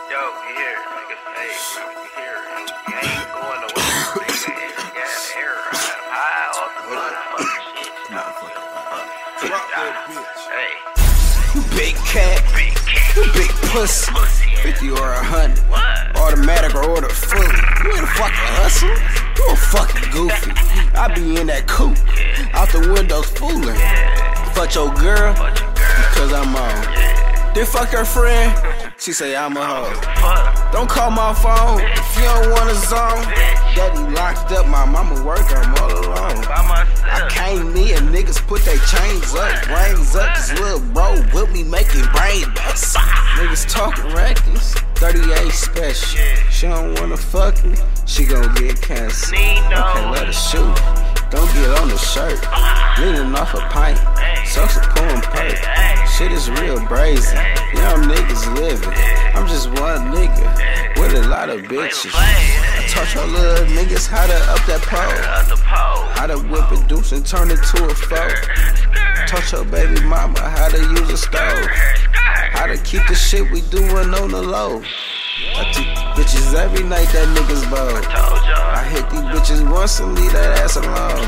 Yo, here, niggas, hey, here, you ain't going nowhere, nigga. You got air high off the motherfucking shit. Nah, fuck it. Drop that bitch. Hey. Big cat, big pussy, 50 or 100, automatic or order fully. You ain't a fucking hustler, you a fucking goofy. I be in that coupe, out the windows fooling. Fuck your girl, because I'm on. Then fuck her friend, she say I'm a hoe. Don't call my phone if you don't want a zone. Daddy locked up, my mama work, I'm all alone. I came in, niggas put they chains up, brains up. This little bro with me making brain bust. Niggas talking reckless, 38 special. She don't wanna fuck me, she gon' get canceled. Okay, let her shoot. Don't get on the shirt, leaning off a pint, social pouring perk. Shit is real brazen, young niggas living. I'm just one nigga with a lot of bitches. I taught y'all little niggas how to up that pole, how to whip a deuce and turn it to a foe. Taught your baby mama how to use a stove, how to keep the shit we doing on the low. I teach bitches every night that niggas bold. I hit these bitches once and leave that ass alone.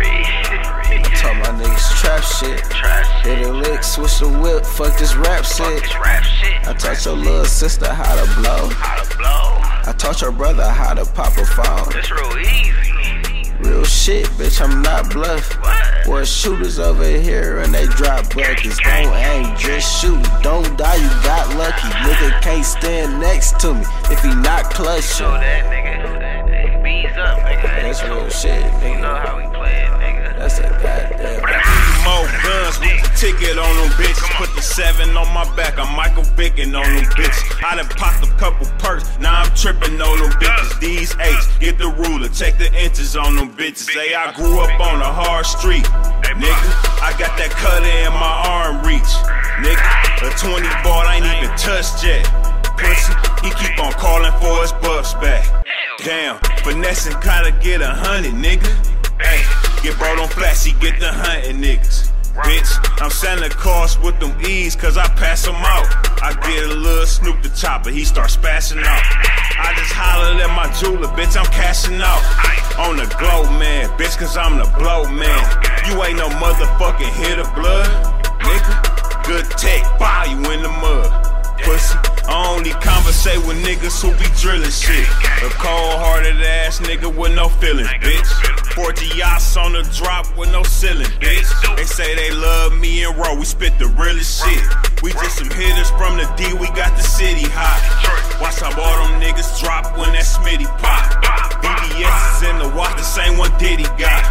I taught my niggas trap shit. Hit a lick, switch the whip, fuck this rap shit. I taught your little sister how to blow. I taught your brother how to pop a phone. It's real easy. Real shit, bitch, I'm not bluff. Boy, shooters over here and they drop buckets. Don't aim, just shoot. Don't die, you got lucky. Nigga can't stand next to me if he not clutching. Show that nigga, bees up, nigga. That's real shit, nigga. You know how we playing, nigga. That's a goddamn. More guns with the ticket on them bitches. Put the 7 on my back, I'm Michael Vickin on them bitches. I done popped a couple perks, now I'm tripping on them bitches. These 8s, get the ruler, check the inches on them bitches. Say I grew up on a hard street, nigga. I got that cutter in my arm reach, nigga. A 20 ball ain't even touched yet. Pussy, he keep on calling for his buffs back. Damn, finessing kinda get 100, nigga. Hey, get brought on flats, he get the hunting niggas. Bitch, I'm selling cars with them E's cause I pass them out. I get a little Snoop the chopper, he start spazzing out. I just hollered at my jeweler, bitch, I'm cashing out. On the glow, man, bitch, cause I'm the blow, man. You ain't no motherfucking hit of blood, nigga. Good tech, bow you in the mud. Pussy, I only conversate with niggas who be drilling shit. A cold-hearted ass nigga with no feelings, bitch. 40 yachts on the drop with no ceiling, bitch. They say they love me and Ro, we spit the realest shit. We just some hitters from the D, we got the city hot. Watch how all them niggas drop when that Smitty pop. BBS is in the watch, the same one Diddy got.